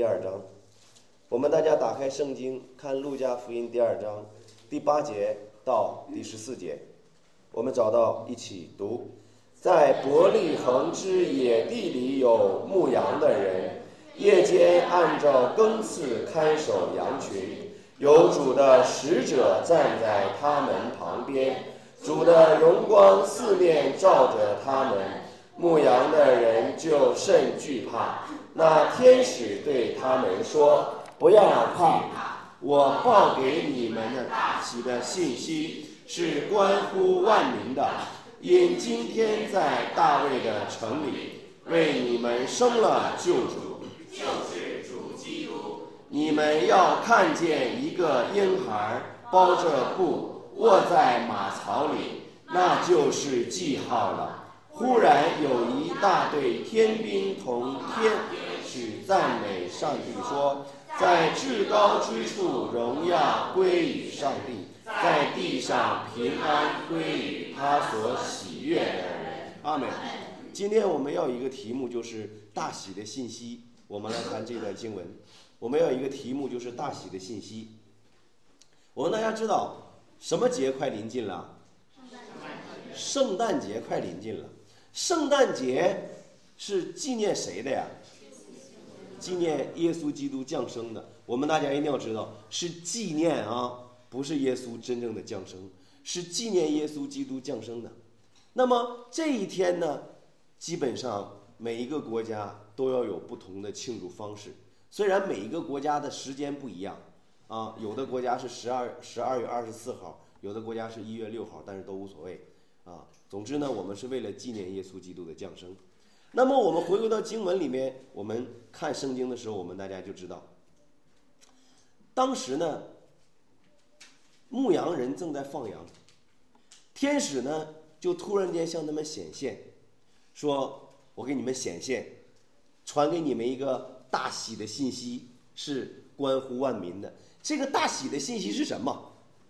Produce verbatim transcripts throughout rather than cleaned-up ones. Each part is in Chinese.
第二章。我们大家打开圣经，看路加福音第二章第八节到第十四节，我们找到一起读。在伯利恒之野地里有牧羊的人，夜间按照更次看守羊群，有主的使者站在他们旁边，主的荣光四面照着他们，牧羊的人就甚惧怕。那天使对他们说：不要怕，我报给你们的大喜的信息是关乎万民的，因今天在大卫的城里为你们生了救主，就是主基督。你们要看见一个婴孩包着布卧在马槽里，那就是记号了。忽然有一大队天兵同天使赞美上帝说：在至高之处荣耀归于上帝，在地上平安归于他所喜悦的人。阿们。今天我们要有一个题目，就是大喜的信息。我们来看这段经文，我们要有一个题目，就是大喜的信息。我们大家知道什么节快临近了？圣诞节快临近了。圣诞节是纪念谁的呀？纪念耶稣基督降生的。我们大家一定要知道，是纪念啊，不是耶稣真正的降生，是纪念耶稣基督降生的。那么这一天呢，基本上每一个国家都要有不同的庆祝方式。虽然每一个国家的时间不一样啊，有的国家是十二十二月二十四号，有的国家是一月六号，但是都无所谓啊。总之呢，我们是为了纪念耶稣基督的降生。那么我们回归到经文里面，我们看圣经的时候，我们大家就知道，当时呢，牧羊人正在放羊，天使呢就突然间向他们显现，说：我给你们显现，传给你们一个大喜的信息，是关乎万民的。这个大喜的信息是什么？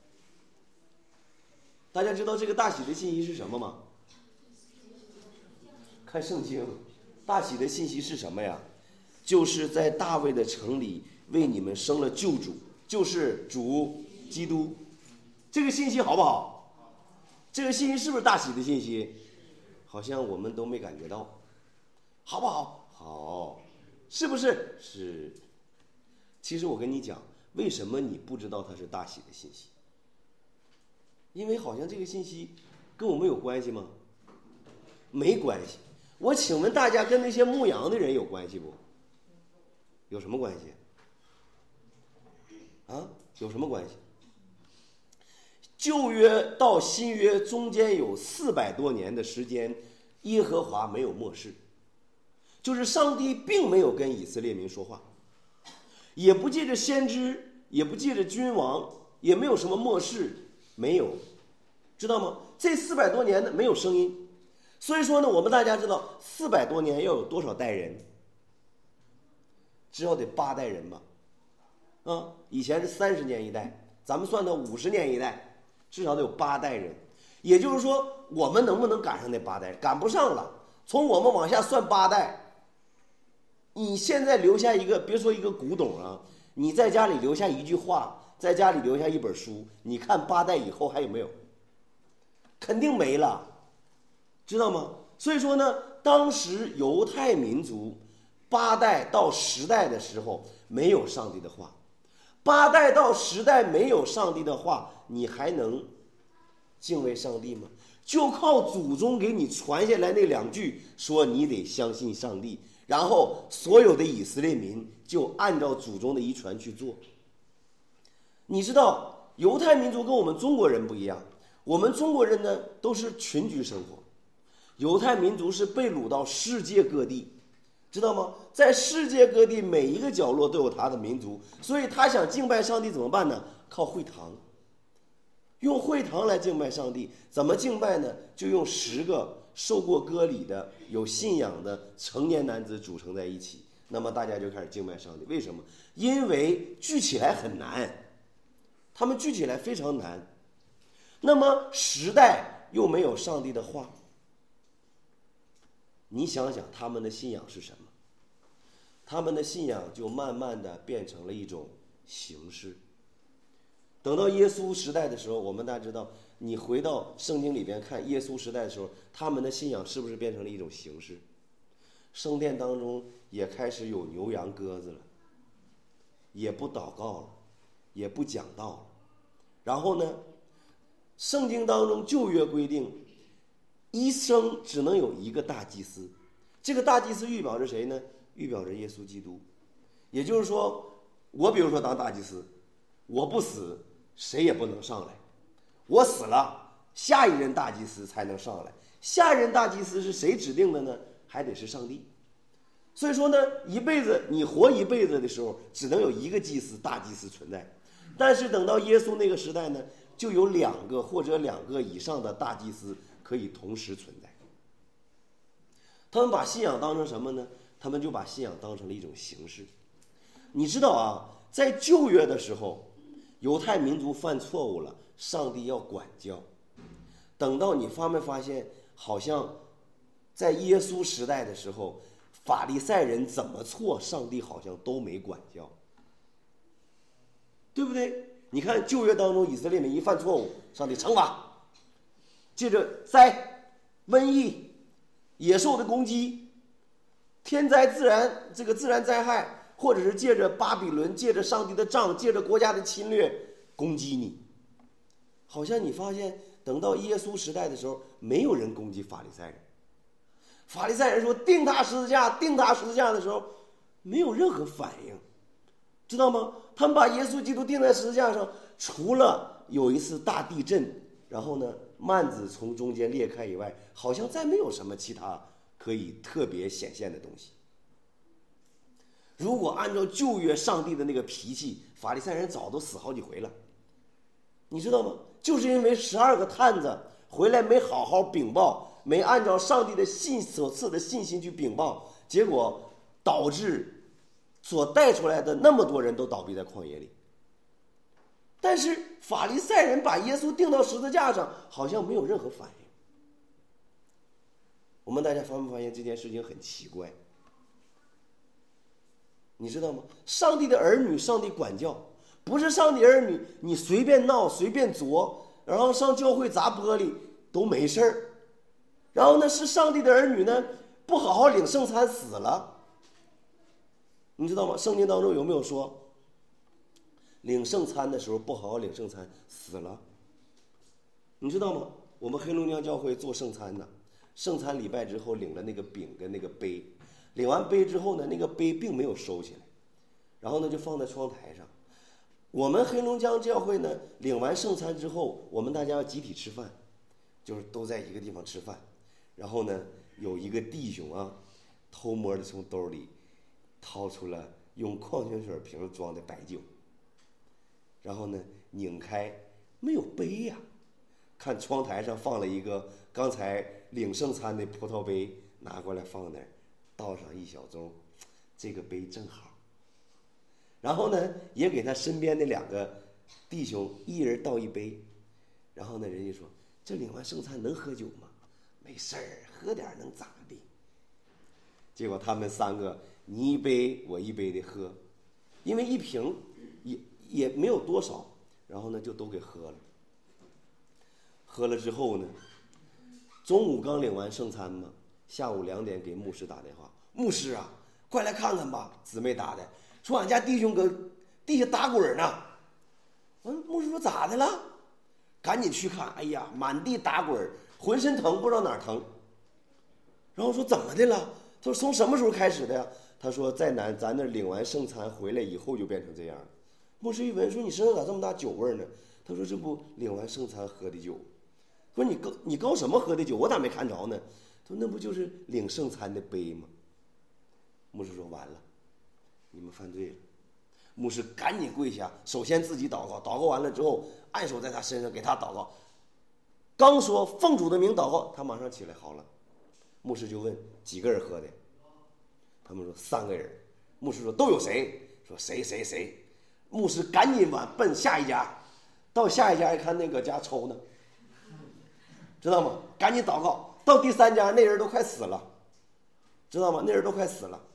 大家知道这个大喜的信息是什么吗？看圣经，大喜的信息是什么呀？就是在大卫的城里为你们生了救主，就是主基督。这个信息好不好？这个信息是不是大喜的信息？好像我们都没感觉到，好不好？好，是不是？是。其实我跟你讲，为什么你不知道它是大喜的信息？因为好像这个信息跟我们有关系吗？没关系。我请问大家，跟那些牧羊的人有关系不？有什么关系？啊，有什么关系？旧约到新约中间有四百多年的时间，耶和华没有默示，就是上帝并没有跟以色列民说话，也不借着先知，也不借着君王，也没有什么默示，没有，知道吗？这四百多年的没有声音。所以说呢，我们大家知道四百多年要有多少代人？至少得八代人吧。啊，以前是三十年一代，咱们算到五十年一代，至少得有八代人。也就是说，我们能不能赶上那八代？赶不上了。从我们往下算八代，你现在留下一个，别说一个古董啊，你在家里留下一句话，在家里留下一本书，你看八代以后还有没有？肯定没了。知道吗？所以说呢，当时犹太民族八代到十代的时候没有上帝的话，八代到十代没有上帝的话，你还能敬畏上帝吗？就靠祖宗给你传下来那两句，说你得相信上帝，然后所有的以色列民就按照祖宗的遗传去做。你知道犹太民族跟我们中国人不一样，我们中国人呢都是群居生活，犹太民族是被掳到世界各地，知道吗？在世界各地每一个角落都有他的民族，所以他想敬拜上帝怎么办呢？靠会堂，用会堂来敬拜上帝。怎么敬拜呢？就用十个受过割礼的有信仰的成年男子组成在一起，那么大家就开始敬拜上帝。为什么？因为聚起来很难，他们聚起来非常难。那么时代又没有上帝的话，你想想他们的信仰是什么？ 他们的信仰就慢慢的变成了一种形式。等到耶稣时代的时候，我们大家知道，你回到圣经里边看耶稣时代的时候，他们的信仰是不是变成了一种形式？圣殿当中也开始有牛羊鸽子了，也不祷告了，也不讲道了。然后呢，圣经当中旧约规定，一生只能有一个大祭司，这个大祭司预表着谁呢？预表着耶稣基督。也就是说，我比如说当大祭司，我不死，谁也不能上来。我死了，下一任大祭司才能上来。下一任大祭司是谁指定的呢？还得是上帝。所以说呢，一辈子你活一辈子的时候，只能有一个祭司，大祭司存在。但是等到耶稣那个时代呢，就有两个或者两个以上的大祭司可以同时存在。他们把信仰当成什么呢？他们就把信仰当成了一种形式。你知道啊，在旧约的时候，犹太民族犯错误了，上帝要管教。等到你发没发现，好像在耶稣时代的时候，法利赛人怎么错，上帝好像都没管教，对不对？你看旧约当中，以色列民一犯错误，上帝惩罚，接着灾、瘟疫、野兽的攻击、天灾自然这个自然灾害，或者是借着巴比伦，借着上帝的杖，借着国家的侵略攻击你。好像你发现等到耶稣时代的时候，没有人攻击法利赛人。法利赛人说钉他十字架，钉他十字架的时候，没有任何反应，知道吗？他们把耶稣基督钉在十字架上，除了有一次大地震，然后呢幔子从中间裂开以外，好像再没有什么其他可以特别显现的东西。如果按照旧约上帝的那个脾气，法利赛人早都死好几回了，你知道吗？就是因为十二个探子回来没好好禀报，没按照上帝的信所赐的信心去禀报，结果导致所带出来的那么多人都倒闭在旷野里。但是法利赛人把耶稣钉到十字架上，好像没有任何反应。我们大家发没发现这件事情很奇怪？你知道吗？上帝的儿女，上帝管教，不是上帝儿女你随便闹随便作，然后上教会砸玻璃都没事儿。然后呢，是上帝的儿女呢不好好领圣餐死了。你知道吗？圣经当中有没有说领圣餐的时候不好好领圣餐死了？你知道吗？我们黑龙江教会做圣餐呢，圣餐礼拜之后领了那个饼跟那个杯，领完杯之后呢，那个杯并没有收起来，然后呢就放在窗台上。我们黑龙江教会呢，领完圣餐之后，我们大家要集体吃饭，就是都在一个地方吃饭。然后呢，有一个弟兄啊，偷摸的从兜里掏出了用矿泉水瓶装的白酒，然后呢拧开，没有杯呀、啊，看窗台上放了一个刚才领圣餐的葡萄杯，拿过来放那儿，倒上一小盅，这个杯正好。然后呢，也给他身边的两个弟兄一人倒一杯，然后呢，人家说这领完圣餐能喝酒吗？没事儿，喝点能咋的？结果他们三个你一杯我一杯的喝，因为一瓶也也没有多少，然后呢就都给喝了。喝了之后呢，中午刚领完圣餐嘛，下午两点给牧师打电话，牧师啊，快来看看吧，姊妹打的，说俺家弟兄搁地下打滚呢。嗯，牧师说咋的了？赶紧去看，哎呀，满地打滚，浑身疼，不知道哪儿疼。然后说怎么的了？他说从什么时候开始的呀？他说在南咱那领完圣餐回来以后就变成这样了。牧师一闻说你身上咋这么大酒味呢？他说这不领完圣餐喝的酒。说你高你高什么喝的酒？我咋没看着呢？他说那不就是领圣餐的杯吗？牧师说完了，你们犯罪了。牧师赶紧跪下，首先自己祷告，祷告完了之后按手在他身上给他祷告，刚说奉主的名祷告，他马上起来好了。牧师就问几个人喝的，他们说三个人。牧师说都有谁？说谁谁谁。牧师赶紧往奔下一家，到下一家一看那个家抽呢，知道吗？赶紧祷告，到第三家那人都快死了，知道吗？那人都快死了。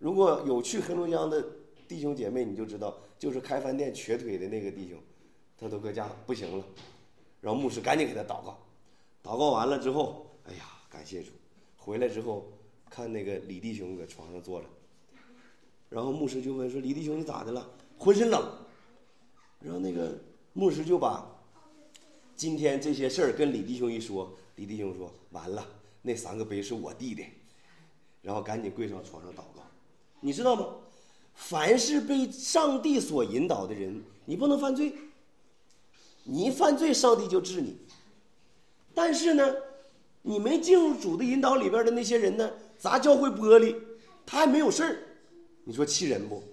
如果有去黑龙江的弟兄姐妹，你就知道，就是开饭店瘸腿的那个弟兄，他都搁家不行了，然后牧师赶紧给他祷告，祷告完了之后，哎呀，感谢主，回来之后看那个李弟兄搁床上坐着，然后牧师就问说：“李弟兄你咋的了？浑身冷。”然后那个牧师就把今天这些事儿跟李弟兄一说，李弟兄说：“完了，那三个杯是我弟的。”然后赶紧跪上床上祷告。你知道吗？凡是被上帝所引导的人，你不能犯罪，你一犯罪上帝就治你。但是呢，你没进入主的引导里边的那些人呢，砸教会玻璃，他还没有事儿，你说气人不？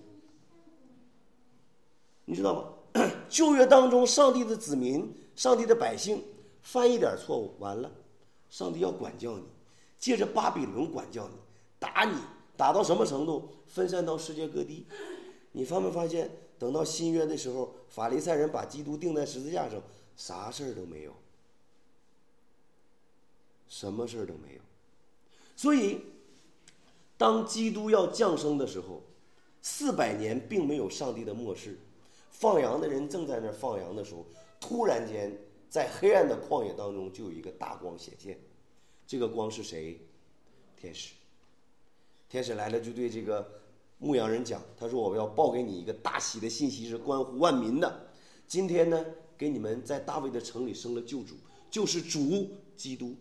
你知道吗？旧约当中，上帝的子民，上帝的百姓犯一点错误，完了，上帝要管教你，借着巴比伦管教你，打你，打到什么程度？分散到世界各地。你发没发现，等到新约的时候，法利赛人把基督钉在十字架上，啥事儿都没有，什么事儿都没有。所以，当基督要降生的时候，四百年并没有上帝的漠视。放羊的人正在那儿放羊的时候，突然间在黑暗的旷野当中就有一个大光显现。这个光是谁？天使。天使来了，就对这个牧羊人讲，他说：“我要报给你一个大喜的信息，是关乎万民的。今天呢，给你们在大卫的城里生了救主，就是主基督。”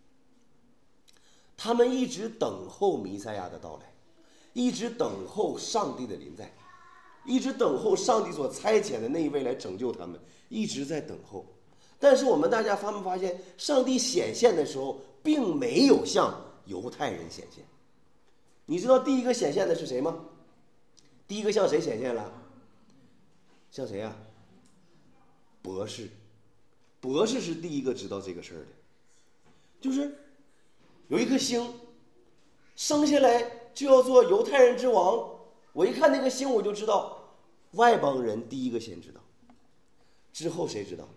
他们一直等候弥赛亚的到来，一直等候上帝的临在，一直等候上帝所差遣的那一位来拯救他们，一直在等候。但是我们大家发没发现，上帝显现的时候并没有向犹太人显现。你知道第一个显现的是谁吗？第一个向谁显现了？向谁啊？博士。博士是第一个知道这个事儿的。就是有一颗星生下来就要做犹太人之王，我一看那个星我就知道，外邦人第一个先知道，之后谁知道？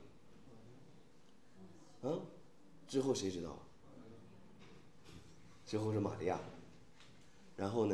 啊？之后谁知道？之后是玛利亚。然后呢，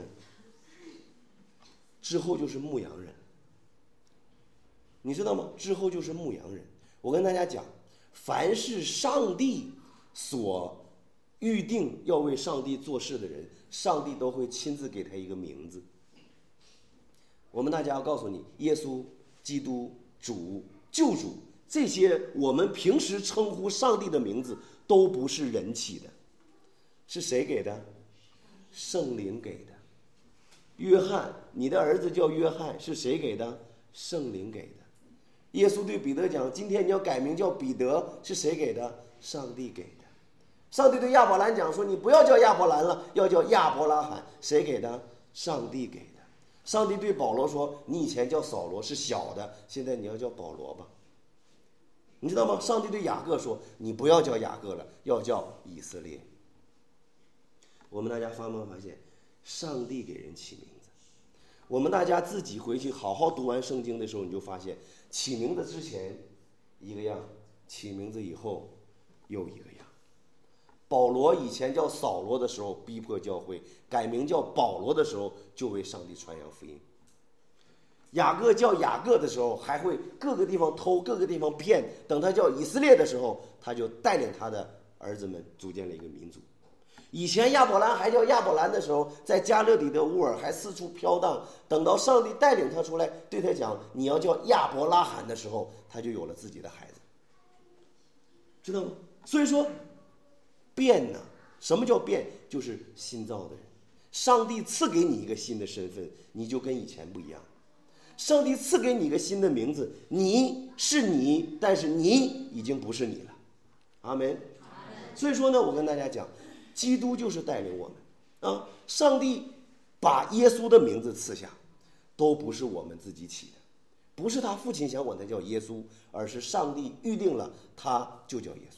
之后就是牧羊人，你知道吗？之后就是牧羊人。我跟大家讲，凡是上帝所预定要为上帝做事的人，上帝都会亲自给他一个名字。我们大家要告诉你，耶稣、基督、主、救主，这些我们平时称呼上帝的名字都不是人起的，是谁给的？圣灵给的。约翰，你的儿子叫约翰，是谁给的？圣灵给的。耶稣对彼得讲，今天你要改名叫彼得，是谁给的？上帝给的。上帝对亚伯兰讲说，你不要叫亚伯兰了，要叫亚伯拉罕，谁给的？上帝给的。上帝对保罗说，你以前叫扫罗是小的，现在你要叫保罗吧。你知道吗？上帝对雅各说，你不要叫雅各了，要叫以色列。我们大家发没发现，上帝给人起名字。我们大家自己回去好好读完圣经的时候，你就发现起名字之前一个样，起名字以后又一个样。保罗以前叫扫罗的时候逼迫教会，改名叫保罗的时候就为上帝传扬福音。雅各叫雅各的时候还会各个地方偷，各个地方骗，等他叫以色列的时候，他就带领他的儿子们组建了一个民族。以前亚伯兰还叫亚伯兰的时候，在加勒底的乌尔还四处飘荡，等到上帝带领他出来对他讲你要叫亚伯拉罕的时候，他就有了自己的孩子，知道吗？所以说变呢，什么叫变？就是新造的人。上帝赐给你一个新的身份，你就跟以前不一样。上帝赐给你一个新的名字，你是你，但是你已经不是你了。阿门。所以说呢，我跟大家讲，基督就是带领我们啊！上帝把耶稣的名字赐下，都不是我们自己起的，不是他父亲想管他叫耶稣，而是上帝预定了他就叫耶稣，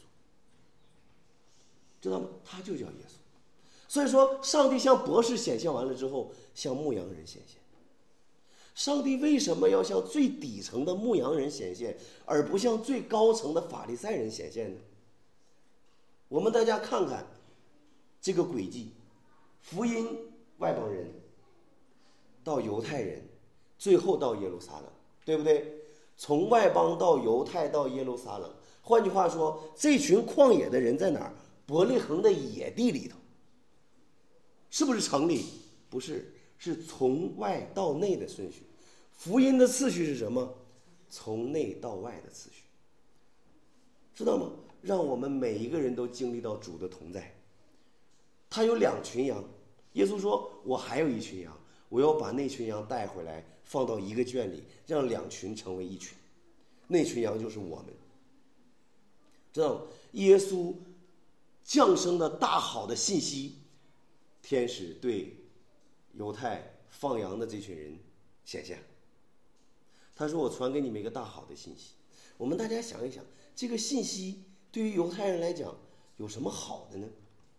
知道吗？他就叫耶稣。所以说，上帝向博士显现完了之后，向牧羊人显现。上帝为什么要向最底层的牧羊人显现，而不向最高层的法利赛人显现呢？我们大家看看这个轨迹，福音外邦人， 到犹太人，最后到耶路撒冷，对不对？从外邦到犹太到耶路撒冷，换句话说，这群旷野的人在哪儿？伯利恒的野地里头。是不是城里？不是，是从外到内的顺序。福音的次序是什么？从内到外的次序，知道吗？让我们每一个人都经历到主的同在。他有两群羊，耶稣说我还有一群羊，我要把那群羊带回来，放到一个圈里，让两群成为一群。那群羊就是我们，知道吗？耶稣降生的大好的信息，天使对犹太放羊的这群人显现。他说我传给你们一个大好的信息。我们大家想一想，这个信息对于犹太人来讲有什么好的呢？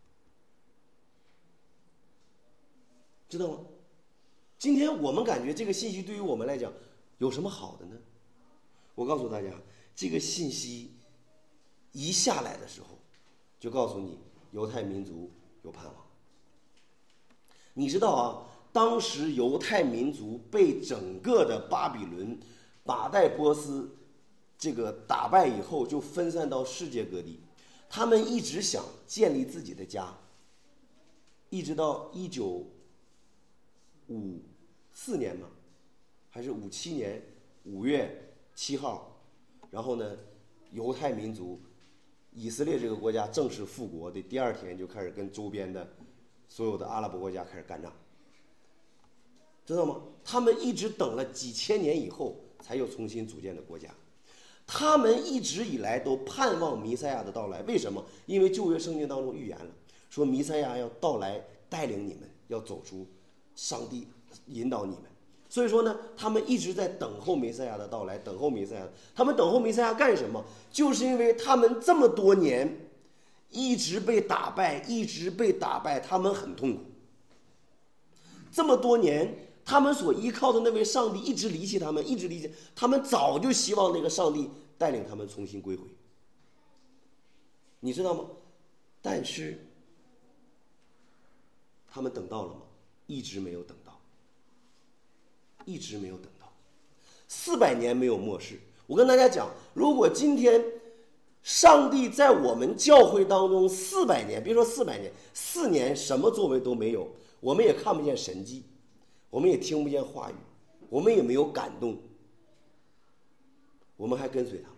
知道吗？今天我们感觉这个信息对于我们来讲有什么好的呢？我告诉大家，这个信息一下来的时候就告诉你犹太民族有盼望。你知道啊，当时犹太民族被整个的巴比伦、马代波斯这个打败以后，就分散到世界各地。他们一直想建立自己的家，一直到一九五四年嘛，还是五七年五月七号，然后呢，犹太民族以色列这个国家正式复国的第二天，就开始跟周边的所有的阿拉伯国家开始干仗，知道吗？他们一直等了几千年以后，才又重新组建的国家。他们一直以来都盼望弥赛亚的到来，为什么？因为旧约圣经当中预言了，说弥赛亚要到来，带领你们，要走出上帝引导你们。所以说呢，他们一直在等候弥赛亚的到来，等候弥赛亚。他们等候弥赛亚干什么？就是因为他们这么多年一直被打败，一直被打败，他们很痛苦。这么多年，他们所依靠的那位上帝一直离弃他们，一直离弃他们，早就希望那个上帝带领他们重新归回。你知道吗？但是他们等到了吗？一直没有等到，一直没有等到。四百年没有末世。我跟大家讲，如果今天上帝在我们教会当中四百年，别说四百年，四年什么作为都没有，我们也看不见神迹，我们也听不见话语，我们也没有感动，我们还跟随他。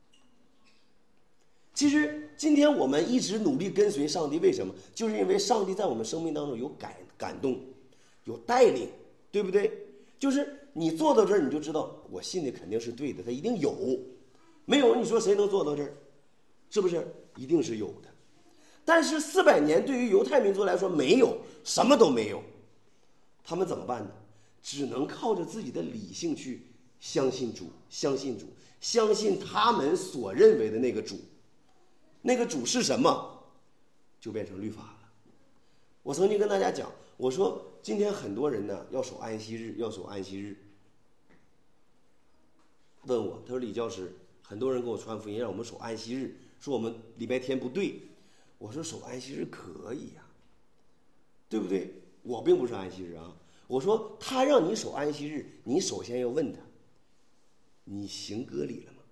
其实今天我们一直努力跟随上帝，为什么？就是因为上帝在我们生命当中有感感动，有带领，对不对？就是你做到这儿，你就知道我信的肯定是对的，他一定有。没有，你说谁能做到这儿？是不是？一定是有的。但是四百年对于犹太民族来说没有，什么都没有。他们怎么办呢？只能靠着自己的理性去相信主，相信主，相信他们所认为的那个主。那个主是什么？就变成律法了。我曾经跟大家讲，我说今天很多人呢要守安息日，要守安息日。问我，他说李教师，很多人给我传福音让我们守安息日，说我们礼拜天不对。我说守安息日可以呀、啊，对不对？我并不是安息日啊。我说他让你守安息日，你首先要问他，你行割礼了吗？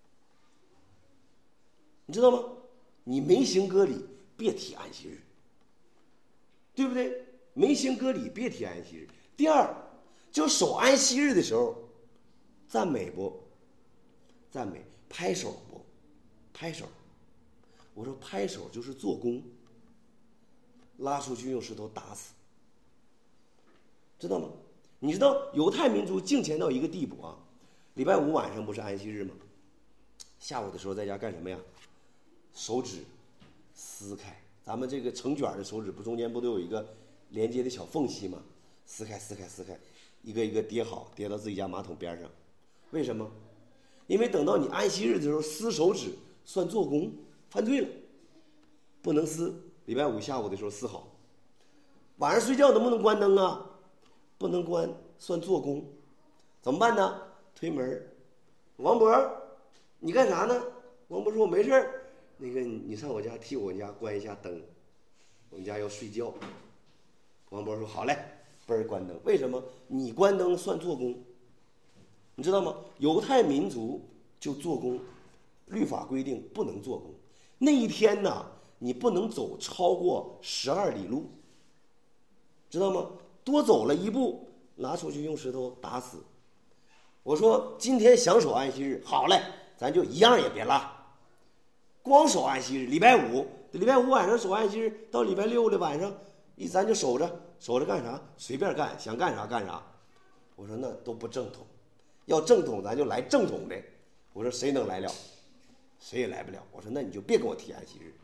你知道吗？你没行割礼，别提安息日，对不对？没行割礼，别提安息日。第二，就守安息日的时候，赞美不？赞美，拍手不？拍手。我说拍手就是做工，拉出去用石头打死，知道吗？你知道犹太民族敬虔到一个地步啊，礼拜五晚上不是安息日吗？下午的时候在家干什么呀？手指撕开，咱们这个成卷的手指不中间不都有一个连接的小缝隙吗？撕开撕开撕开，一个一个叠好，叠到自己家马桶边上。为什么？因为等到你安息日的时候撕手指算做工，犯罪了，不能撕。礼拜五下午的时候撕好。晚上睡觉能不能关灯啊？不能关，算做工。怎么办呢？推门，王博，你干啥呢？王博说我没事儿，那个你上我家替我家关一下灯，我们家要睡觉。王博说好嘞， 嘣儿关灯。为什么？你关灯算做工，你知道吗？犹太民族就做工，律法规定不能做工。那一天呢，你不能走超过十二里路，知道吗？多走了一步，拿出去用石头打死。我说今天想守安息日，好嘞，咱就一样也别落，光守安息日。礼拜五，礼拜五晚上守安息日，到礼拜六的晚上，一咱就守着，守着干啥？随便干，想干啥干啥。我说那都不正统，要正统咱就来正统的。我说谁能来了？谁也来不了。我说那你就别跟我提安息日，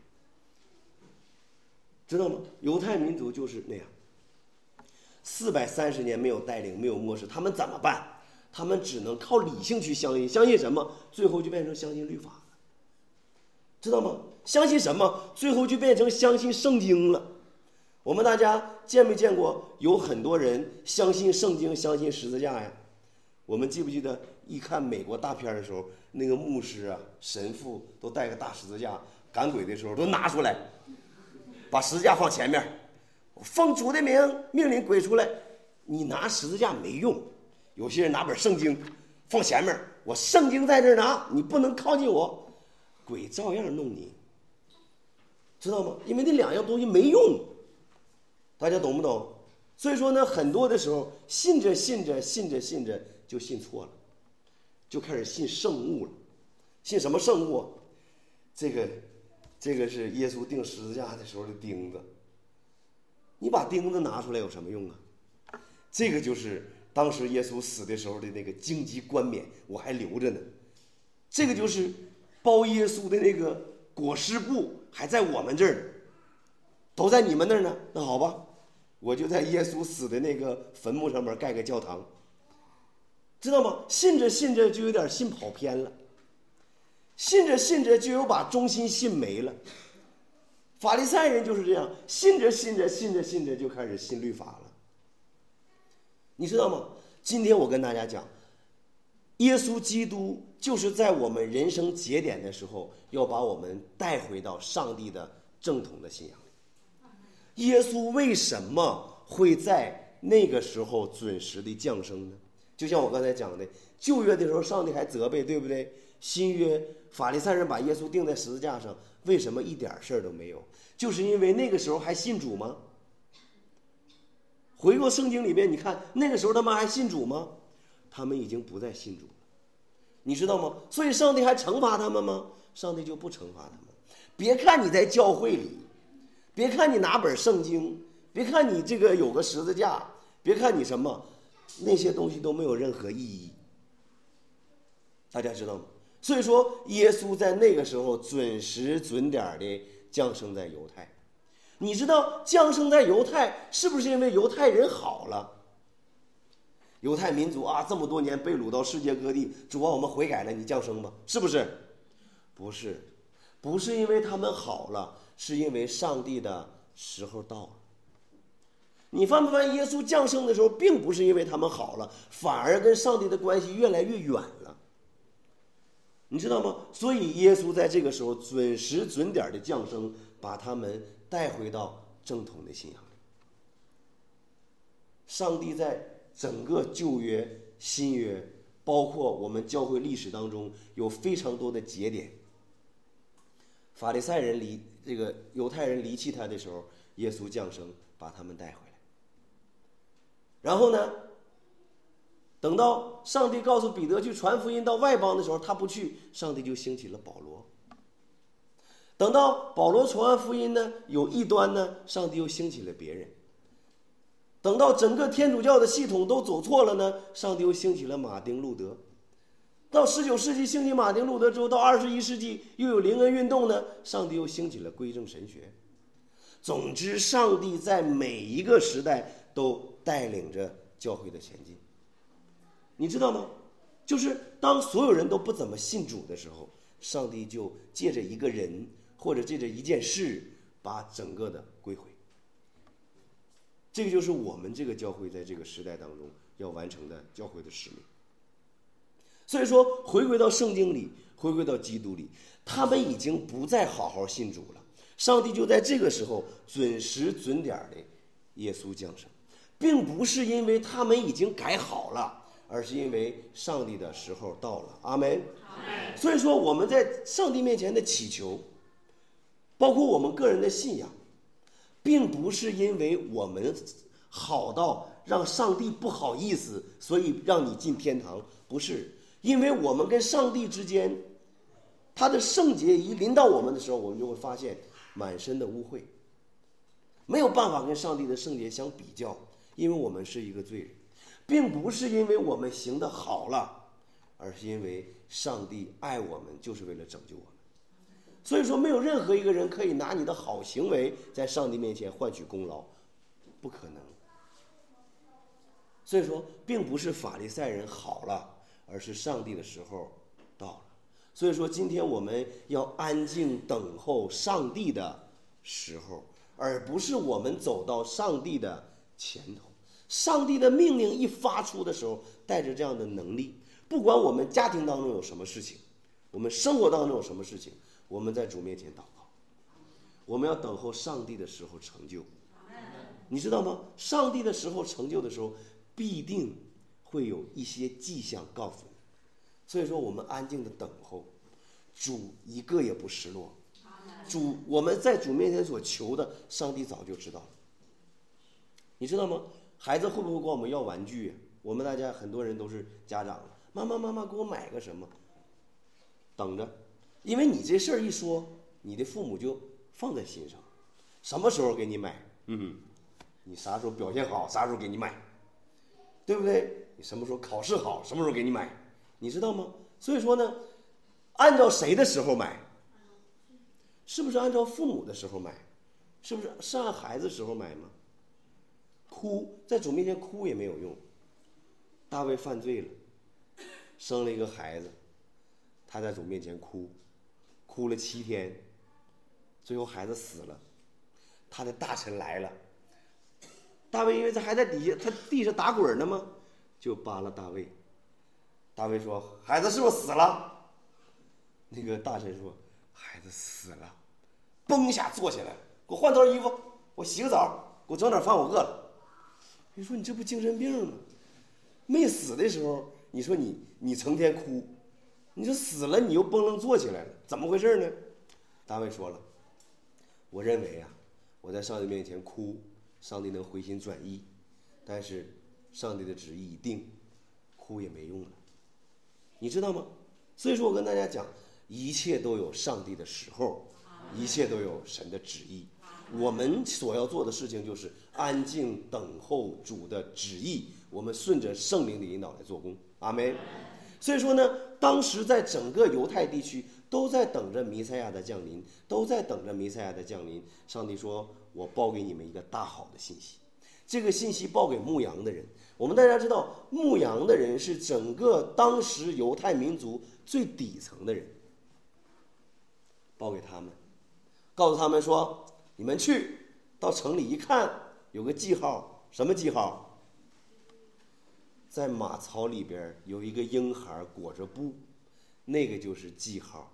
知道吗？犹太民族就是那样，四百三十年没有带领，没有漠视，他们怎么办？他们只能靠理性去相信，相信什么？最后就变成相信律法了，知道吗？相信什么？最后就变成相信圣经了。我们大家见没见过有很多人相信圣经，相信十字架呀？我们记不记得一看美国大片的时候，那个牧师啊、神父都带个大十字架，赶鬼的时候都拿出来，把十字架放前面，奉主的名命令鬼出来。你拿十字架没用，有些人拿本圣经放前面，我圣经在这儿拿，你不能靠近我，鬼照样弄你，知道吗？因为那两样东西没用，大家懂不懂？所以说呢，很多的时候信着信着信着信着就信错了，就开始信圣物了。信什么圣物？这个这个是耶稣钉十字架的时候的钉子，你把钉子拿出来有什么用啊？这个就是当时耶稣死的时候的那个荆棘冠冕，我还留着呢。这个就是包耶稣的那个裹尸布，还在我们这儿，都在你们那儿呢。那好吧，我就在耶稣死的那个坟墓上面盖个教堂，知道吗？信着信着就有点信跑偏了，信着信着就有把中心信没了。法利赛人就是这样，信着信着信着信着就开始信律法了。你知道吗？今天我跟大家讲，耶稣基督就是在我们人生节点的时候，要把我们带回到上帝的正统的信仰里。耶稣为什么会在那个时候准时的降生呢？就像我刚才讲的，旧约的时候上帝还责备，对不对？新约法利赛人把耶稣钉在十字架上，为什么一点事儿都没有？就是因为那个时候还信主吗？回过圣经里面，你看那个时候他们还信主吗？他们已经不再信主了，你知道吗？所以上帝还惩罚他们吗？上帝就不惩罚他们。别看你在教会里，别看你拿本圣经，别看你这个有个十字架，别看你什么，那些东西都没有任何意义。大家知道吗？所以说耶稣在那个时候准时准点的降生在犹太。你知道降生在犹太是不是因为犹太人好了？犹太民族啊，这么多年被掳到世界各地，主啊，我们悔改了，你降生吧，是不是？不是，不是因为他们好了，是因为上帝的时候到了。你发没发现耶稣降生的时候并不是因为他们好了，反而跟上帝的关系越来越远了，你知道吗？所以耶稣在这个时候准时准点的降生，把他们带回到正统的信仰里。上帝在整个旧约、新约，包括我们教会历史当中，有非常多的节点。法利赛人离这个犹太人离弃他的时候，耶稣降生，把他们带回来。然后呢，等到上帝告诉彼得去传福音到外邦的时候，他不去，上帝就兴起了保罗。等到保罗传完福音呢，有异端呢，上帝又兴起了别人。等到整个天主教的系统都走错了呢，上帝又兴起了马丁路德。到十九世纪兴起马丁路德之后，到二十一世纪又有灵恩运动呢，上帝又兴起了归正神学。总之，上帝在每一个时代都带领着教会的前进。你知道吗？就是当所有人都不怎么信主的时候，上帝就借着一个人或者借着一件事，把整个的归回。这个就是我们这个教会在这个时代当中要完成的教会的使命。所以说，回归到圣经里，回归到基督里，他们已经不再好好信主了。上帝就在这个时候准时准点的耶稣降生。 并不是因为他们已经改好了，而是因为上帝的时候到了。阿们。所以说我们在上帝面前的祈求，包括我们个人的信仰，并不是因为我们好到让上帝不好意思，所以让你进天堂，不是。因为我们跟上帝之间，他的圣洁一临到我们的时候，我们就会发现满身的污秽，没有办法跟上帝的圣洁相比较，因为我们是一个罪人，并不是因为我们行得好了，而是因为上帝爱我们，就是为了拯救我们。所以说没有任何一个人可以拿你的好行为在上帝面前换取功劳，不可能。所以说并不是法利赛人好了，而是上帝的时候到了。所以说今天我们要安静等候上帝的时候，而不是我们走到上帝的前头。上帝的命令一发出的时候，带着这样的能力，不管我们家庭当中有什么事情，我们生活当中有什么事情，我们在主面前祷告，我们要等候上帝的时候成就。你知道吗？上帝的时候成就的时候，必定会有一些迹象告诉你。所以说我们安静的等候，主一个也不失落。主我们在主面前所求的，上帝早就知道了。你知道吗？孩子会不会管我们要玩具？我们大家很多人都是家长，妈妈妈妈给我买个什么，等着。因为你这事儿一说，你的父母就放在心上，什么时候给你买，嗯，你啥时候表现好啥时候给你买，对不对？你什么时候考试好什么时候给你买，你知道吗？所以说呢，按照谁的时候买？是不是按照父母的时候买？是不是是按孩子时候买吗？哭，在主面前哭也没有用。大卫犯罪了，生了一个孩子，他在主面前哭，哭了七天，最后孩子死了。他的大臣来了，大卫因为他还在底下，他地上打滚呢嘛，就扒拉大卫。大卫说：“孩子是不是死了？”那个大臣说：“孩子死了。”嘣一下坐起来，给我换套衣服，我洗个澡，给我整点饭，我饿了。你说你这不精神病吗？没死的时候，你说你你成天哭，你说死了你又蹦楞坐起来了，怎么回事呢？大卫说了：“我认为啊，我在上帝面前哭，上帝能回心转意，但是上帝的旨意已定，哭也没用了。”你知道吗？所以说我跟大家讲，一切都有上帝的时候，一切都有神的旨意。我们所要做的事情就是安静等候主的旨意，我们顺着圣灵的引导来做工。阿们。所以说呢，当时在整个犹太地区都在等着弥赛亚的降临，都在等着弥赛亚的降临。上帝说：“我报给你们一个大好的信息。”这个信息报给牧羊的人。我们大家知道，牧羊的人是整个当时犹太民族最底层的人，报给他们，告诉他们说：“你们去到城里一看，有个记号，什么记号？在马槽里边有一个婴孩裹着布，那个就是记号。”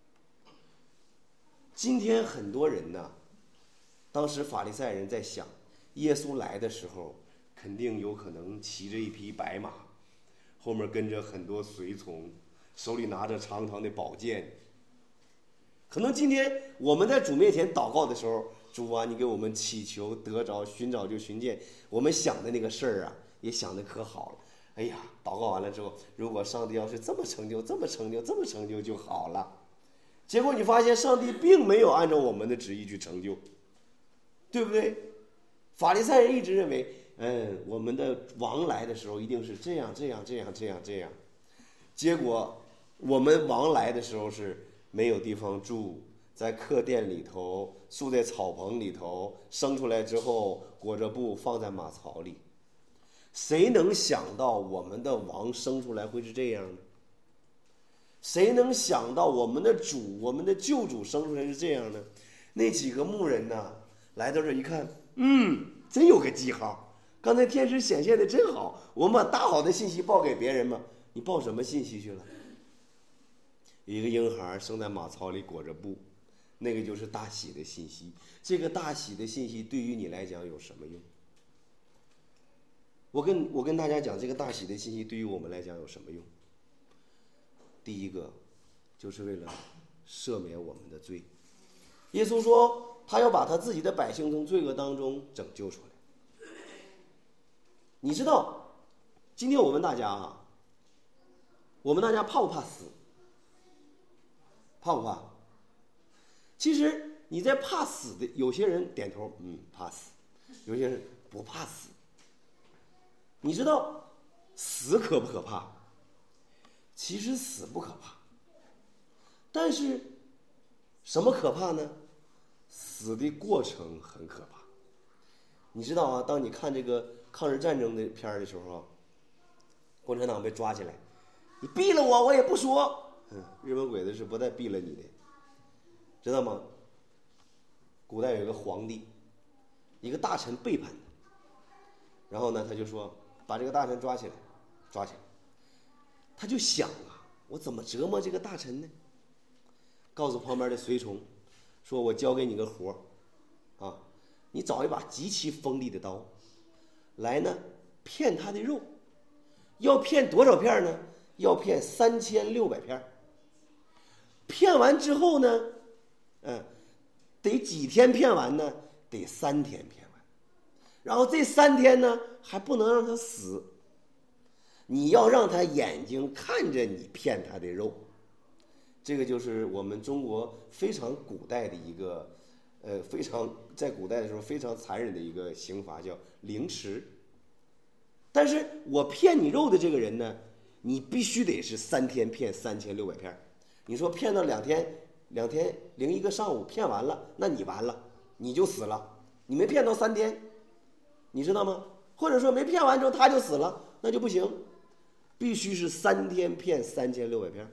今天很多人呢，当时法利赛人在想，耶稣来的时候肯定有可能骑着一匹白马，后面跟着很多随从，手里拿着长长的宝剑。可能今天我们在主面前祷告的时候，主啊，你给我们祈求得着，寻找就寻见，我们想的那个事儿啊，也想的可好了。哎呀，祷告完了之后，如果上帝要是这么成就，这么成就，这么成就就好了。结果你发现上帝并没有按照我们的旨意去成就，对不对？法利赛人一直认为，嗯，我们的王来的时候一定是这样这样这样这样这样，结果我们王来的时候是没有地方住，在客店里头，住在草棚里头，生出来之后裹着布放在马槽里。谁能想到我们的王生出来会是这样呢？谁能想到我们的主，我们的救主生出来是这样呢？那几个牧人呢，来到这一看，嗯，真有个记号。刚才天使显现的真好，我们把大好的信息报给别人嘛。你报什么信息去了？一个婴孩生在马槽里裹着布，那个就是大喜的信息。这个大喜的信息对于你来讲有什么用？ 我跟我跟大家讲，这个大喜的信息对于我们来讲有什么用？第一个，就是为了赦免我们的罪。耶稣说，他要把他自己的百姓从罪恶当中拯救出来。你知道，今天我问大家啊，我们大家怕不怕死？怕不怕？其实你在怕死的，有些人点头，嗯，怕死；有些人不怕死。你知道死可不可怕？其实死不可怕，但是什么可怕呢？死的过程很可怕。你知道啊，当你看这个抗日战争的片儿的时候，共产党被抓起来，你毙了我我也不说，嗯，日本鬼子是不带毙了你的，知道吗？古代有一个皇帝，一个大臣背叛他，然后呢他就说把这个大臣抓起来，抓起来，他就想啊，我怎么折磨这个大臣呢？告诉旁边的随从，说我交给你个活儿，啊，你找一把极其锋利的刀，来呢片他的肉，要片多少片呢？要片三千六百片。片完之后呢，嗯，得几天片完呢？得三天片完。然后这三天呢，还不能让他死，你要让他眼睛看着你片他的肉。这个就是我们中国非常古代的一个，呃，非常在古代的时候非常残忍的一个刑罚，叫凌迟。但是我骗你肉的这个人呢，你必须得是三天骗三千六百片。你说骗到两天，两天零一个上午骗完了，那你完了，你就死了。你没骗到三天，你知道吗？或者说没骗完之后他就死了，那就不行，必须是三天骗三千六百片。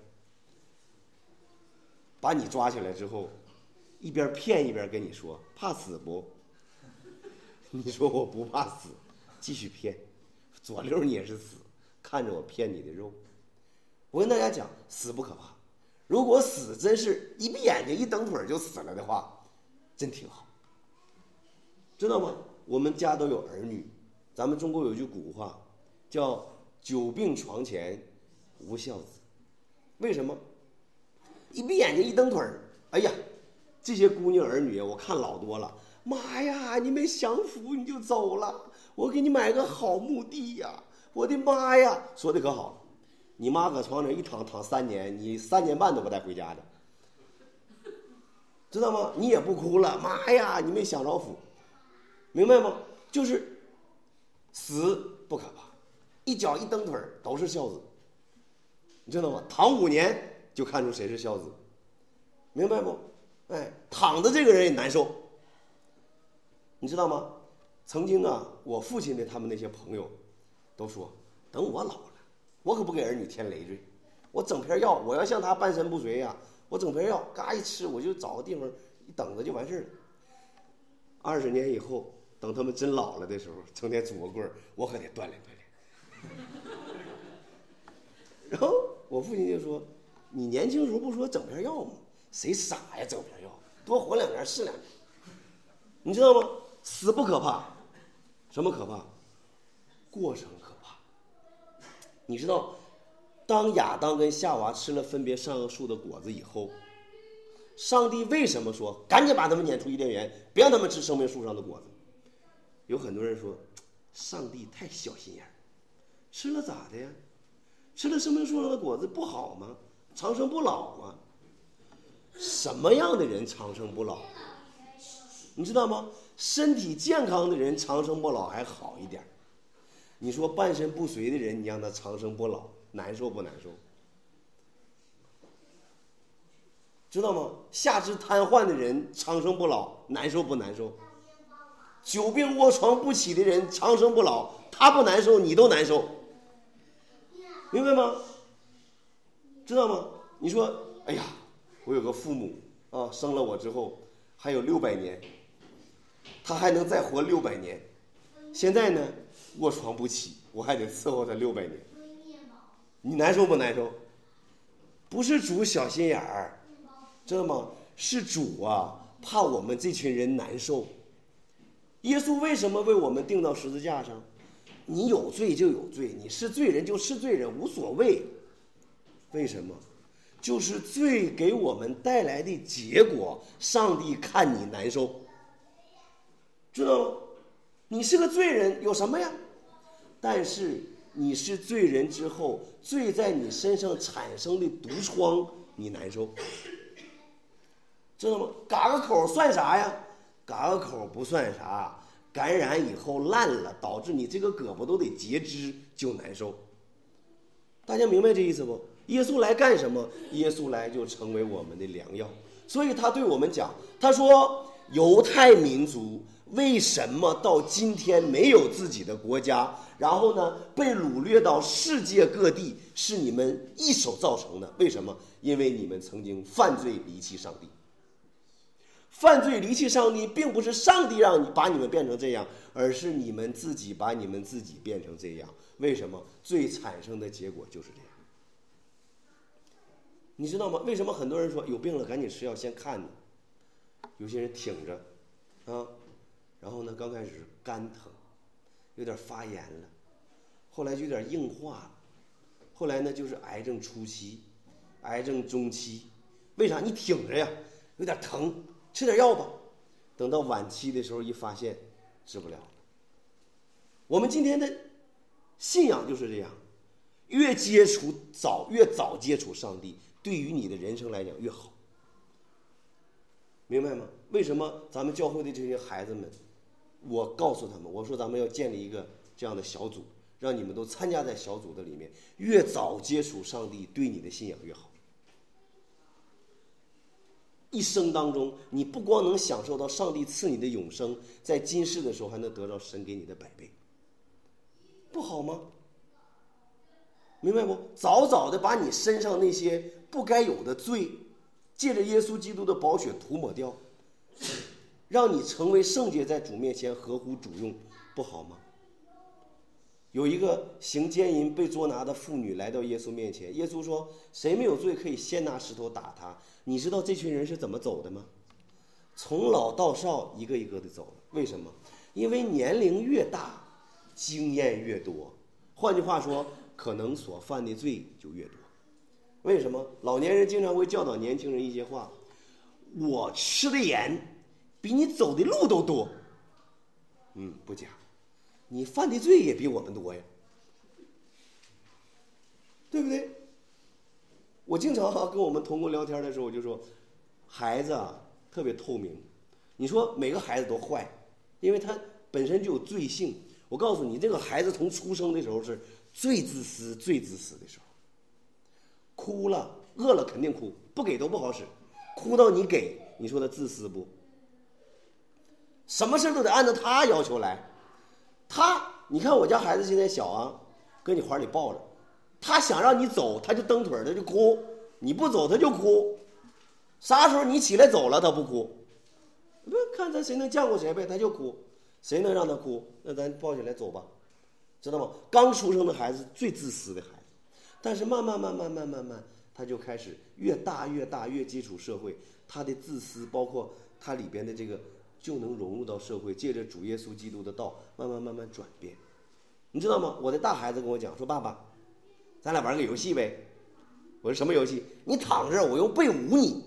把你抓起来之后，一边骗一边跟你说怕死不？你说我不怕死，继续骗，左溜你也是死，看着我骗你的肉。我跟大家讲，死不可怕，如果死真是一闭眼睛一蹬腿就死了的话，真挺好，知道吗？我们家都有儿女，咱们中国有句古话叫久病床前无孝子。为什么？一闭眼睛一蹬腿儿，哎呀，这些姑娘儿女我看老多了，妈呀，你没享福你就走了，我给你买个好墓地呀，我的妈呀，说的可好，你妈搁床上一躺躺三年，你三年半都不带回家的，知道吗？你也不哭了，妈呀，你没享着福，明白吗？就是死不可怕，一脚一蹬腿都是孝子，你知道吗？躺五年就看出谁是孝子，明白不？哎，躺的这个人也难受，你知道吗？曾经啊，我父亲的他们那些朋友都说，等我老了，我可不给儿女添累赘，我整瓶药，我要像他半身不遂呀、啊，我整瓶药嘎一吃，我就找个地方一等着就完事了。二十年以后，等他们真老了的时候，成天拄个棍儿，我可得锻炼锻炼。然后我父亲就说，你年轻时候不说整瓶药吗？谁傻呀，整瓶药，多活两年是两年。你知道吗？死不可怕，什么可怕？过程可怕。你知道，当亚当跟夏娃吃了分别善恶树的果子以后，上帝为什么说赶紧把他们撵出伊甸园，别让他们吃生命树上的果子？有很多人说，上帝太小心眼，吃了咋的呀？吃了生命树上的果子不好吗？长生不老吗？什么样的人长生不老？你知道吗？身体健康的人长生不老还好一点，你说半身不遂的人，你让他长生不老，难受不难受？知道吗？下肢瘫痪的人长生不老，难受不难受？久病卧床不起的人长生不老，他不难受你都难受，明白吗？知道吗？你说哎呀，我有个父母啊，生了我之后还有六百年，他还能再活六百年，现在呢卧床不起，我还得伺候他六百年，你难受不难受？不是主小心眼儿，知道吗？是主啊怕我们这群人难受。耶稣为什么为我们钉到十字架上？ 你有罪就有罪，你是罪人就是罪人，无所谓。为什么？就是罪给我们带来的结果，上帝看你难受，知道吗？你是个罪人有什么呀？但是你是罪人之后，罪在你身上产生的毒疮你难受，知道吗？嘎个口算啥呀？嘎个口不算啥，感染以后烂了，导致你这个胳膊都得截肢就难受。大家明白这意思不？耶稣来干什么？耶稣来就成为我们的良药。所以他对我们讲，他说犹太民族为什么到今天没有自己的国家，然后呢被掳掠到世界各地，是你们一手造成的。为什么？因为你们曾经犯罪离弃上帝。犯罪离弃上帝，并不是上帝让你把你们变成这样，而是你们自己把你们自己变成这样。为什么？罪产生的结果就是这样。你知道吗？为什么很多人说有病了赶紧吃药先看呢？有些人挺着啊，然后呢刚开始肝疼，有点发炎了，后来就有点硬化了，后来呢就是癌症初期，癌症中期。为啥？你挺着呀，有点疼，吃点药吧。等到晚期的时候一发现治不了了。我们今天的信仰就是这样，越接触早越早接触上帝，对于你的人生来讲越好，明白吗？为什么咱们教会的这些孩子们，我告诉他们，我说咱们要建立一个这样的小组，让你们都参加在小组的里面，越早接触上帝，对你的信仰越好。一生当中，你不光能享受到上帝赐你的永生，在今世的时候还能得到神给你的百倍，不好吗？明白不？早早的把你身上那些不该有的罪，借着耶稣基督的宝血涂抹掉，让你成为圣洁，在主面前合乎主用，不好吗？有一个行奸淫被捉拿的妇女来到耶稣面前，耶稣说谁没有罪可以先拿石头打他。你知道这群人是怎么走的吗？从老到少一个一个的走了。为什么？因为年龄越大经验越多，换句话说可能所犯的罪就越多。为什么？老年人经常会教导年轻人一些话，我吃的盐比你走的路都多。嗯，不假，你犯的罪也比我们多呀，对不对？我经常跟我们同工聊天的时候，我就说孩子啊特别透明。你说每个孩子都坏，因为他本身就有罪性。我告诉你，这个孩子从出生的时候是最自私最自私的时候，哭了饿了肯定哭，不给都不好使，哭到你给，你说他自私不？什么事都得按照他要求来。他，你看我家孩子现在小啊，搁你怀里抱着，他想让你走他就蹬腿他就哭，你不走他就哭，啥时候你起来走了他不哭，不看咱谁能犟过谁呗，他就哭，谁能让他哭？那咱抱起来走吧，知道吗？刚出生的孩子最自私的孩子，但是慢慢慢慢慢慢慢他就开始越大越大越接触社会，他的自私包括他里边的这个就能融入到社会，借着主耶稣基督的道慢慢慢慢转变。你知道吗？我的大孩子跟我讲说，爸爸咱俩玩个游戏呗。我说什么游戏？你躺着我用背捂你。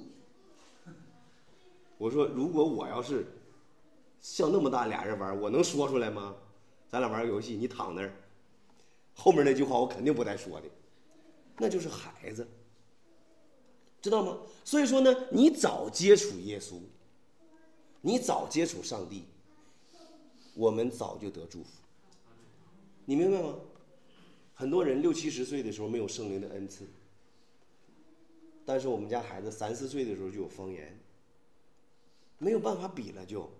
我说如果我要是像那么大俩人玩，我能说出来吗？咱俩玩个游戏，你躺那儿，后面那句话我肯定不带说的，那就是孩子，知道吗？所以说呢，你早接触耶稣，你早接触上帝，我们早就得祝福。你明白吗？很多人六七十岁的时候没有圣灵的恩赐，但是我们家孩子三四岁的时候就有方言，没有办法比了就，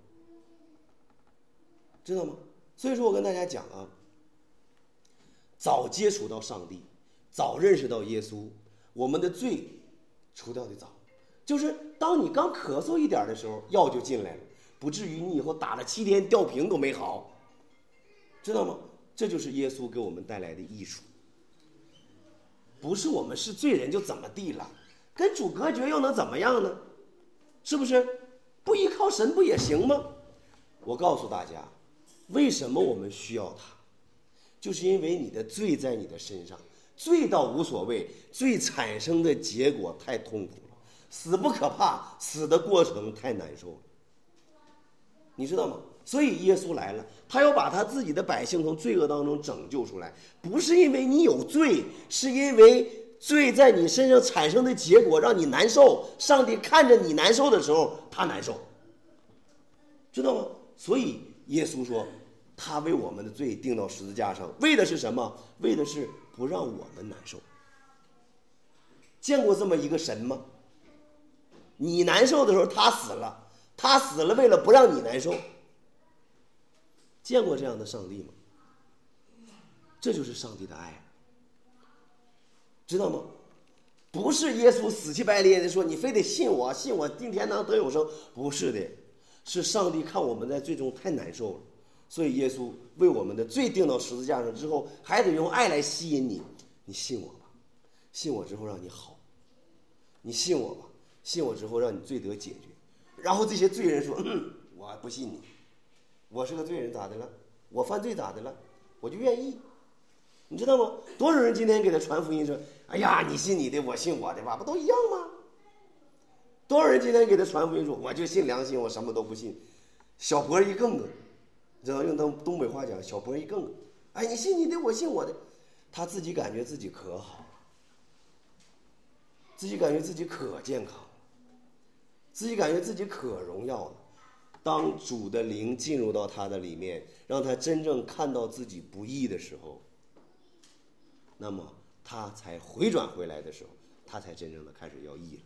知道吗？所以说我跟大家讲啊，早接触到上帝，早认识到耶稣，我们的罪除掉的早。就是当你刚咳嗽一点的时候，药就进来了，不至于你以后打了七天吊瓶都没好，知道吗？这就是耶稣给我们带来的益处。不是我们是罪人就怎么地了，跟主隔绝又能怎么样呢？是不是？不依靠神不也行吗？我告诉大家，为什么我们需要他？ 就是因为你的罪在你的身上，罪倒无所谓，罪产生的结果太痛苦了，死不可怕，死的过程太难受了，你知道吗？所以耶稣来了，他要把他自己的百姓从罪恶当中拯救出来，不是因为你有罪，是因为罪在你身上产生的结果让你难受，上帝看着你难受的时候他难受，知道吗？所以耶稣说他为我们的罪钉到十字架上，为的是什么？为的是不让我们难受。见过这么一个神吗？你难受的时候他死了，他死了为了不让你难受。见过这样的上帝吗？这就是上帝的爱，知道吗？不是耶稣死乞白咧的说你非得信我，信我进天堂得永生，不是的，是上帝看我们在罪中太难受了，所以耶稣为我们的罪钉到十字架上之后，还得用爱来吸引你，你信我吧，信我之后让你好，你信我吧，信我之后让你罪得解决。然后这些罪人说，嗯，我不信你，我是个罪人咋的了？我犯罪咋的了？我就愿意，你知道吗？多少人今天给他传福音说，哎呀，你信你的，我信我的吧，不都一样吗？多少人今天给他传福音说，我就信良心，我什么都不信，小脖一梗，你知道用东东北话讲，小脖一梗，哎，你信你的，我信我的，他自己感觉自己可好，自己感觉自己可健康，自己感觉自己可荣耀了。当主的灵进入到他的里面，让他真正看到自己不义的时候，那么他才回转回来的时候，他才真正的开始要义了。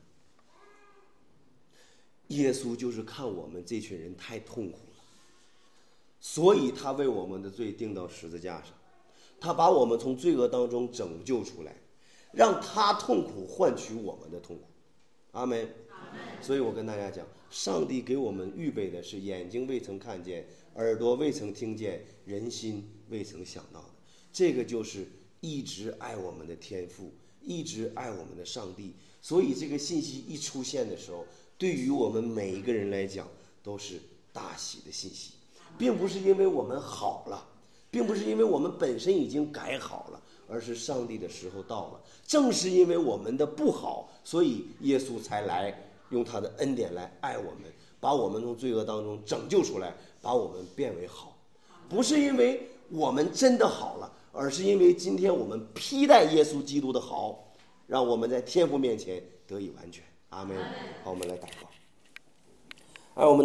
耶稣就是看我们这群人太痛苦了，所以他为我们的罪钉到十字架上，他把我们从罪恶当中拯救出来，让他痛苦换取我们的痛苦。阿们。所以我跟大家讲，上帝给我们预备的是眼睛未曾看见，耳朵未曾听见，人心未曾想到的。这个就是一直爱我们的天父，一直爱我们的上帝。所以这个信息一出现的时候，对于我们每一个人来讲都是大喜的信息，并不是因为我们好了，并不是因为我们本身已经改好了，而是上帝的时候到了。正是因为我们的不好，所以耶稣才来用他的恩典来爱我们，把我们从罪恶当中拯救出来，把我们变为好。不是因为我们真的好了，而是因为今天我们披戴耶稣基督的好，让我们在天父面前得以完全。阿们。好，我们来祷告。而我们